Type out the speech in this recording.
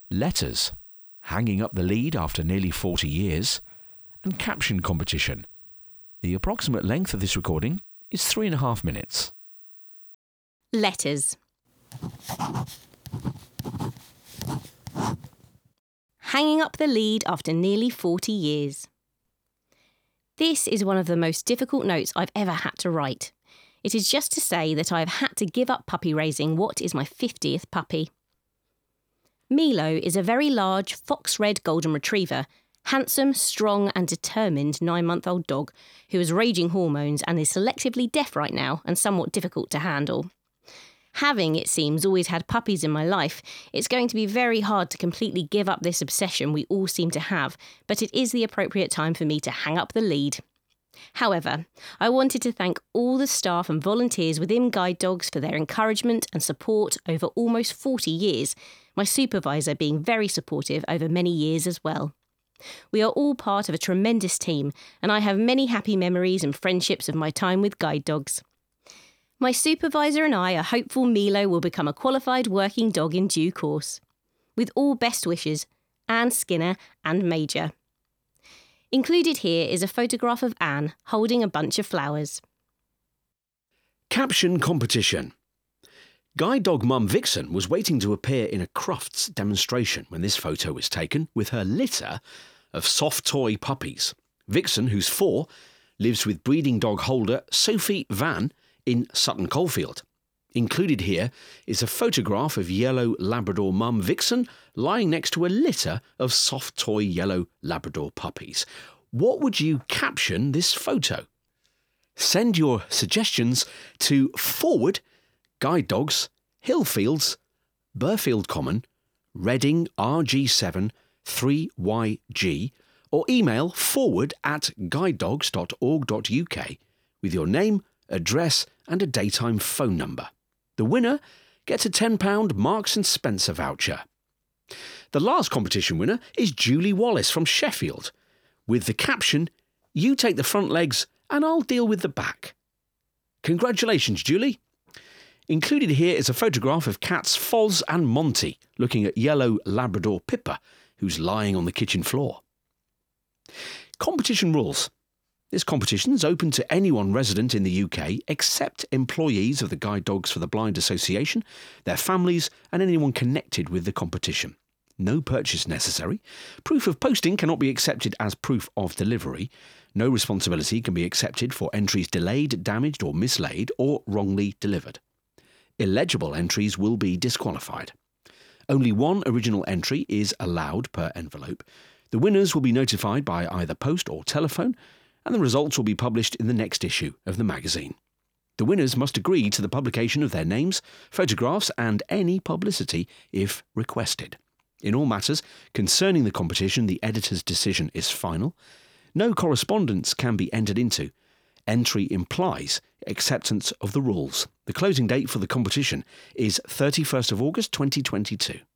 letters, hanging up the lead after nearly 40 years, and caption competition. The approximate length of this recording is 3.5 minutes. Letters. Hanging up the lead after nearly 40 years. This is one of the most difficult notes I've ever had to write. It is just to say that I have had to give up puppy raising what is my 50th puppy. Milo is a very large fox red golden retriever, handsome, strong and determined 9-month-old dog who has raging hormones and is selectively deaf right now and somewhat difficult to handle. Having, it seems, always had puppies in my life, it's going to be very hard to completely give up this obsession we all seem to have, but it is the appropriate time for me to hang up the lead. However, I wanted to thank all the staff and volunteers within Guide Dogs for their encouragement and support over almost 40 years, my supervisor being very supportive over many years as well. We are all part of a tremendous team, and I have many happy memories and friendships of my time with Guide Dogs. My supervisor and I are hopeful Milo will become a qualified working dog in due course. With all best wishes, Anne Skinner and Major. Included here is a photograph of Anne holding a bunch of flowers. Caption competition. Guide dog mum Vixen was waiting to appear in a Crufts demonstration when this photo was taken with her litter of soft toy puppies. Vixen, who's 4, lives with breeding dog holder Sophie Van in Sutton Coldfield. Included here is a photograph of yellow Labrador mum Vixen lying next to a litter of soft toy yellow Labrador puppies. What would you caption this photo? Send your suggestions to forward Guide Dogs, Hillfields, Burfield Common, Reading RG7 3YG, or email forward@guidedogs.org.uk with your name, address and a daytime phone number. The winner gets a £10 Marks & Spencer voucher. The last competition winner is Julie Wallace from Sheffield, with the caption, "You take the front legs and I'll deal with the back." Congratulations, Julie. Included here is a photograph of cats Foz and Monty looking at yellow Labrador Pippa, who's lying on the kitchen floor. Competition rules. This competition is open to anyone resident in the UK except employees of the Guide Dogs for the Blind Association, their families and anyone connected with the competition. No purchase necessary. Proof of posting cannot be accepted as proof of delivery. No responsibility can be accepted for entries delayed, damaged or mislaid or wrongly delivered. Illegible entries will be disqualified. Only one original entry is allowed per envelope. The winners will be notified by either post or telephone, and the results will be published in the next issue of the magazine. The winners must agree to the publication of their names, photographs and any publicity if requested. In all matters concerning the competition, the editor's decision is final. No correspondence can be entered into. Entry implies acceptance of the rules. The closing date for the competition is 31st of August 2022.